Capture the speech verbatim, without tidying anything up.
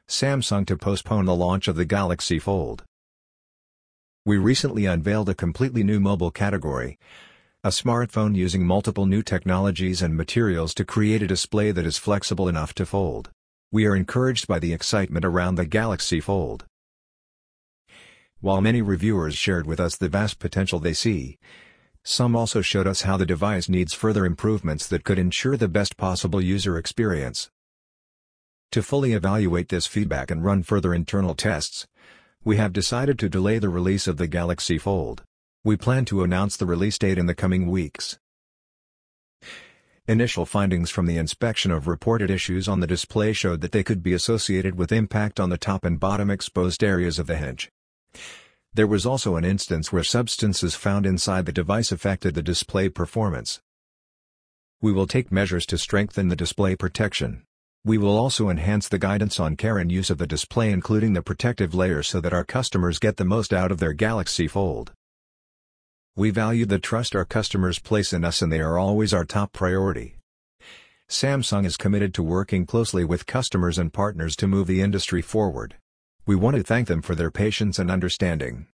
Samsung to postpone the launch of the Galaxy Fold. We recently unveiled a completely new mobile category, a smartphone using multiple new technologies and materials to create a display that is flexible enough to fold. We are encouraged by the excitement around the Galaxy Fold. While many reviewers shared with us the vast potential they see, some also showed us how the device needs further improvements that could ensure the best possible user experience. To fully evaluate this feedback and run further internal tests, we have decided to delay the release of the Galaxy Fold. We plan to announce the release date in the coming weeks. Initial findings from the inspection of reported issues on the display showed that they could be associated with impact on the top and bottom exposed areas of the hinge. There was also an instance where substances found inside the device affected the display performance. We will take measures to strengthen the display protection. We will also enhance the guidance on care and use of the display, including the protective layer, so that our customers get the most out of their Galaxy Fold. We value the trust our customers place in us, and they are always our top priority. Samsung is committed to working closely with customers and partners to move the industry forward. We want to thank them for their patience and understanding.